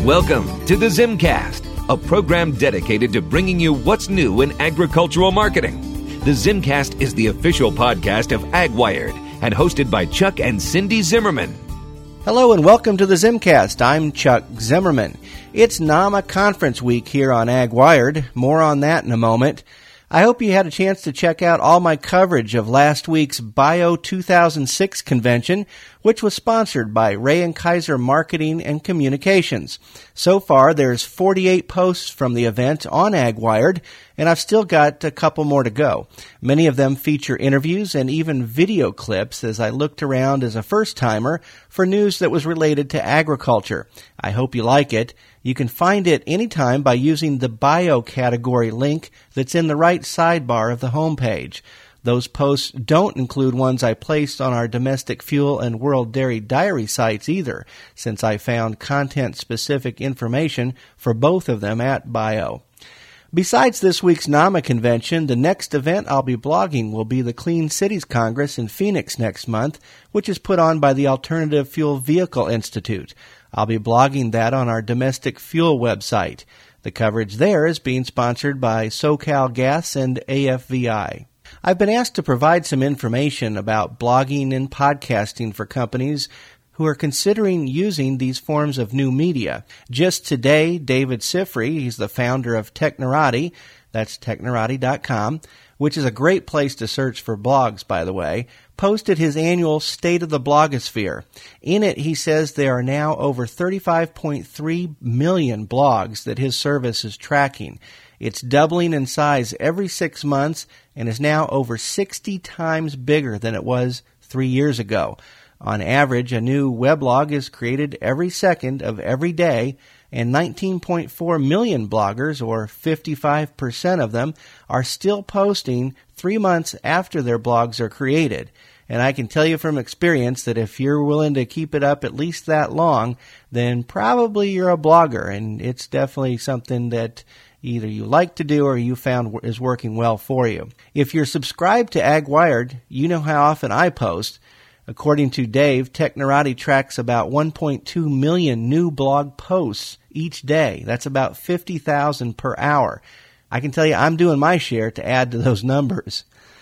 Welcome to the Zimcast, a program dedicated to bringing you what's new in agricultural marketing. The Zimcast is the official podcast of AgWired and hosted by Chuck and Cindy Zimmerman. Hello and welcome to the Zimcast. I'm Chuck Zimmerman. It's NAMA Conference Week here on AgWired. More on that in a moment. I hope you had a chance to check out all my coverage of last week's Bio 2006 convention, which was sponsored by Ray & Kaiser Marketing and Communications. So far, there's 48 posts from the event on AgWired, and I've still got a couple more to go. Many of them feature interviews and even video clips as I looked around as a first-timer for news that was related to agriculture. I hope you like it. You can find it anytime by using the Bio category link that's in the right sidebar of the homepage. Those posts don't include ones I placed on our Domestic Fuel and World Dairy Diary sites either, since I found content-specific information for both of them at Bio. Besides this week's NAMA convention, the next event I'll be blogging will be the Clean Cities Congress in Phoenix next month, which is put on by the Alternative Fuel Vehicle Institute. I'll be blogging that on our Domestic Fuel website. The coverage there is being sponsored by SoCal Gas and AFVI. I've been asked to provide some information about blogging and podcasting for companies who are considering using these forms of new media. Just today, David Sifry, he's the founder of Technorati, that's technorati.com, which is a great place to search for blogs, by the way, posted his annual State of the Blogosphere. In it, he says there are now over 35.3 million blogs that his service is tracking. It's doubling in size every 6 months and is now over 60 times bigger than it was 3 years ago. On average, a new weblog is created every second of every day, and 19.4 million bloggers, or 55% of them, are still posting 3 months after their blogs are created. And I can tell you from experience that if you're willing to keep it up at least that long, then probably you're a blogger, and it's definitely something that either you like to do or you found is working well for you. If you're subscribed to AgWired, you know how often I post. According to Dave, Technorati tracks about 1.2 million new blog posts each day. That's about 50,000 per hour. I can tell you I'm doing my share to add to those numbers.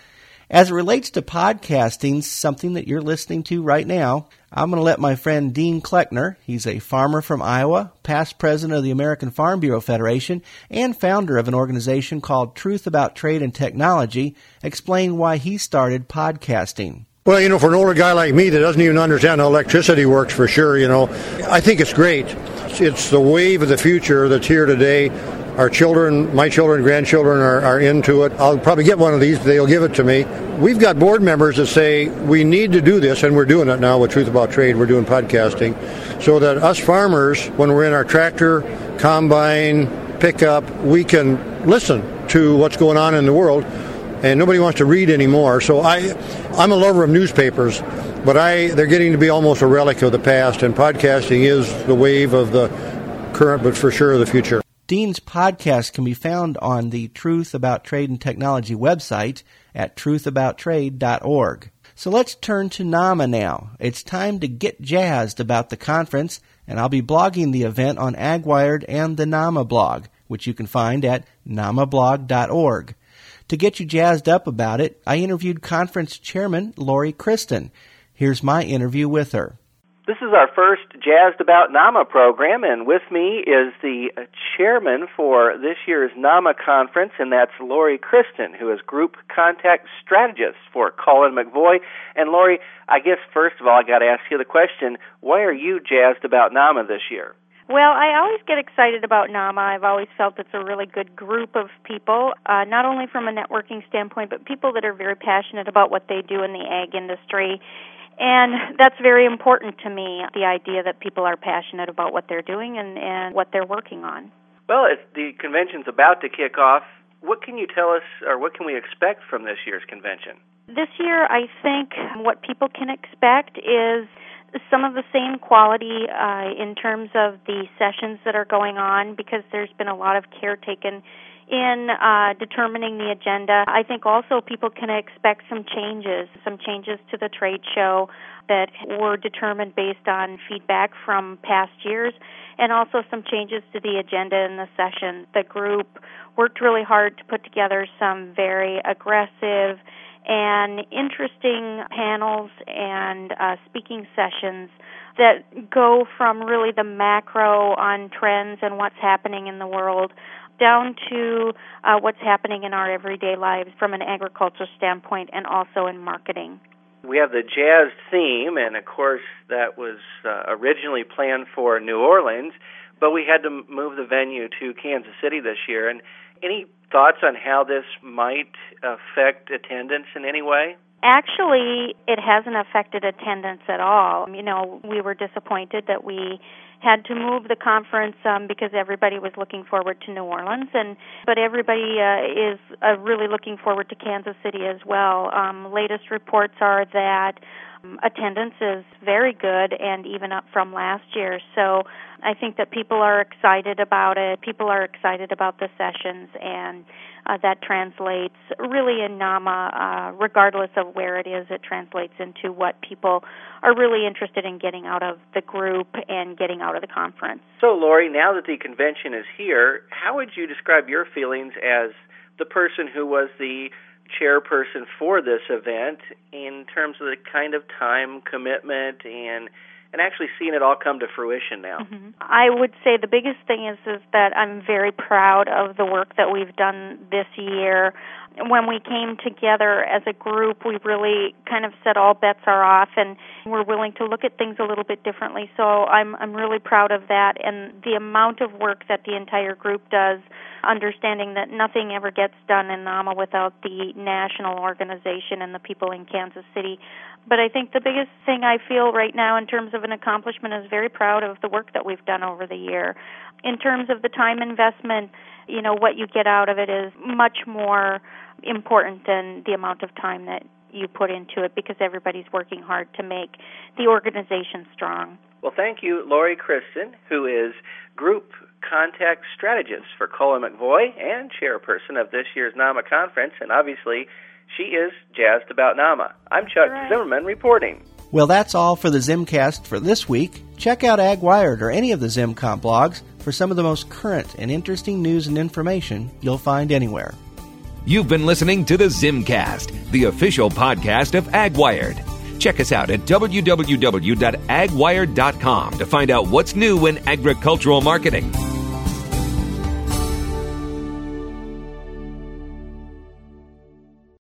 As it relates to podcasting, something that you're listening to right now, I'm going to let my friend Dean Kleckner, he's a farmer from Iowa, past president of the American Farm Bureau Federation, and founder of an organization called Truth About Trade and Technology, explain why he started podcasting. Well, for an older guy like me that doesn't even understand how electricity works for sure, I think it's great. It's the wave of the future that's here today. Our children, my children, grandchildren are into it. I'll probably get one of these. They'll give it to me. We've got board members that say we need to do this, and we're doing it now with Truth About Trade. We're doing podcasting so that us farmers, when we're in our tractor, combine, pickup, we can listen to what's going on in the world. And nobody wants to read anymore. So I'm a lover of newspapers, but they're getting to be almost a relic of the past, and podcasting is the wave of the current, but for sure the future. Dean's podcast can be found on the Truth About Trade and Technology website at truthabouttrade.org. So let's turn to NAMA now. It's time to get jazzed about the conference, and I'll be blogging the event on AgWired and the NAMA blog, which you can find at namablog.org. To get you jazzed up about it, I interviewed conference chairman Lori Kristen. Here's my interview with her. This is our first Jazzed About NAMA program, and with me is the chairman for this year's NAMA conference, and that's Lori Kristen, who is Group Contact Strategist for Cullen McVoy. And Lori, I guess first of all I got to ask you the question, why are you jazzed about NAMA this year? Well, I always get excited about NAMA. I've always felt it's a really good group of people, not only from a networking standpoint, but people that are very passionate about what they do in the ag industry. And that's very important to me, the idea that people are passionate about what they're doing and what they're working on. Well, as the convention's about to kick off, what can you tell us, or what can we expect from this year's convention? This year, I think what people can expect is some of the same quality in terms of the sessions that are going on, because there's been a lot of care taken in determining the agenda. I think also people can expect some changes to the trade show that were determined based on feedback from past years, and also some changes to the agenda in the session. The group worked really hard to put together some very aggressive and interesting panels and speaking sessions that go from really the macro on trends and what's happening in the world down to what's happening in our everyday lives from an agriculture standpoint and also in marketing. We have the jazz theme, and of course that was originally planned for New Orleans, but we had to move the venue to Kansas City this year. And any thoughts on how this might affect attendance in any way? Actually, it hasn't affected attendance at all. We were disappointed that we had to move the conference because everybody was looking forward to New Orleans, but everybody is really looking forward to Kansas City as well. Latest reports are that attendance is very good and even up from last year. So I think that people are excited about it. People are excited about the sessions, and that translates really in NAMA, regardless of where it is, it translates into what people are really interested in getting out of the group and getting out of the conference. So, Lori, now that the convention is here, how would you describe your feelings as the person who was the chairperson for this event in terms of the kind of time commitment and actually seeing it all come to fruition now? Mm-hmm. I would say the biggest thing is that I'm very proud of the work that we've done this year. When we came together as a group, we really kind of said all bets are off, and we're willing to look at things a little bit differently. So I'm really proud of that, and the amount of work that the entire group does, understanding that nothing ever gets done in NAMA without the national organization and the people in Kansas City. But I think the biggest thing I feel right now in terms of an accomplishment is very proud of the work that we've done over the year. In terms of the time investment, what you get out of it is much more important than the amount of time that you put into it, because everybody's working hard to make the organization strong. Well, thank you, Lori Christen, who is Group Contact Strategist for Kohler McVoy and chairperson of this year's NAMA conference, and obviously she is jazzed about NAMA. I'm Chuck Zimmerman reporting. Well, that's all for the Zimcast for this week. Check out AgWired or any of the ZimComp blogs for some of the most current and interesting news and information you'll find anywhere. You've been listening to the Zimcast, the official podcast of AgWired. Check us out at www.agwired.com to find out what's new in agricultural marketing.